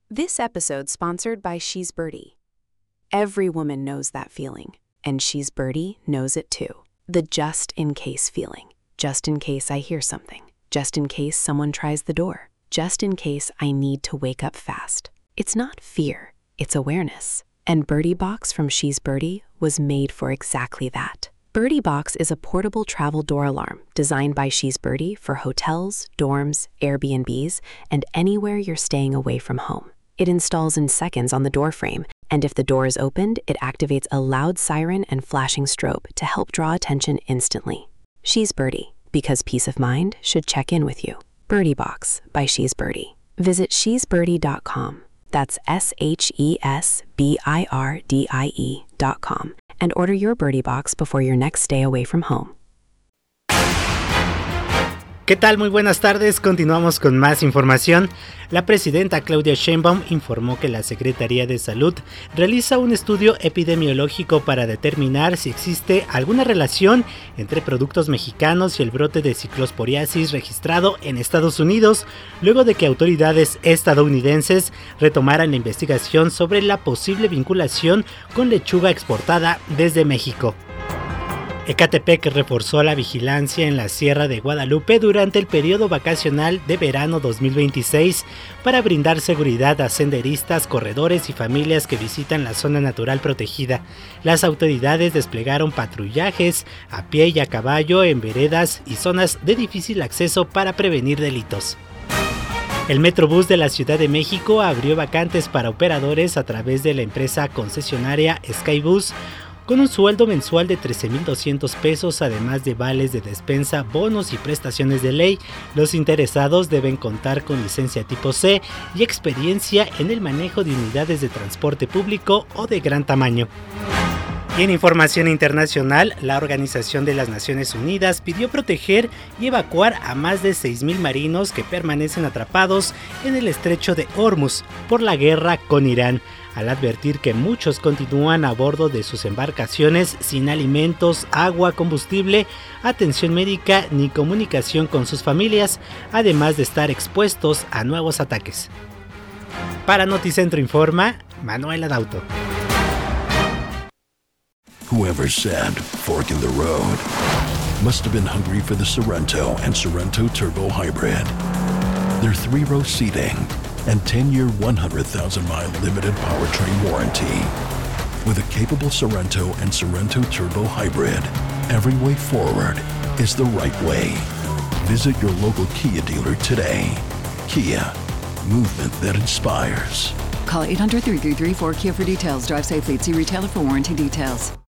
This episode sponsored by She's Birdie. Every woman knows that feeling, and She's Birdie knows it too. The just-in-case feeling. Just in case I hear something. Just in case someone tries the door. Just in case I need to wake up fast. It's not fear, it's awareness. And Birdie Box from She's Birdie was made for exactly that. Birdie Box is a portable travel door alarm designed by She's Birdie for hotels, dorms, Airbnbs, and anywhere you're staying away from home. It installs in seconds on the door frame, and if the door is opened, it activates a loud siren and flashing strobe to help draw attention instantly. She's Birdie, because peace of mind should check in with you. Birdie Box by She's Birdie. Visit shesbirdie.com. That's SHESBIRDIE.com. And order your Birdie Box before your next stay away from home. ¿Qué tal? Muy buenas tardes, continuamos con más información. La presidenta Claudia Sheinbaum informó que la Secretaría de Salud realiza un estudio epidemiológico para determinar si existe alguna relación entre productos mexicanos y el brote de ciclosporiasis registrado en Estados Unidos, luego de que autoridades estadounidenses retomaran la investigación sobre la posible vinculación con lechuga exportada desde México. Ecatepec reforzó la vigilancia en la Sierra de Guadalupe durante el periodo vacacional de verano 2026 para brindar seguridad a senderistas, corredores y familias que visitan la zona natural protegida. Las autoridades desplegaron patrullajes a pie y a caballo en veredas y zonas de difícil acceso para prevenir delitos. El Metrobús de la Ciudad de México abrió vacantes para operadores a través de la empresa concesionaria Skybus, con un sueldo mensual de 13,200 pesos, además de vales de despensa, bonos y prestaciones de ley. Los interesados deben contar con licencia tipo C y experiencia en el manejo de unidades de transporte público o de gran tamaño. Y en información internacional, la Organización de las Naciones Unidas pidió proteger y evacuar a más de 6,000 marinos que permanecen atrapados en el estrecho de Hormuz por la guerra con Irán, al advertir que muchos continúan a bordo de sus embarcaciones sin alimentos, agua, combustible, atención médica ni comunicación con sus familias, además de estar expuestos a nuevos ataques. Para Noticentro Informa, Manuel Adauto. Whoever said fork in the road must have been hungry for the Sorrento and Sorrento Turbo Hybrid. Their 3-row seating and 10-year 100,000-mile limited powertrain warranty. With a capable Sorrento and Sorrento Turbo Hybrid, every way forward is the right way. Visit your local Kia dealer today. Kia, movement that inspires. Call 800-333-4KIA for details. Drive safely. See retailer for warranty details.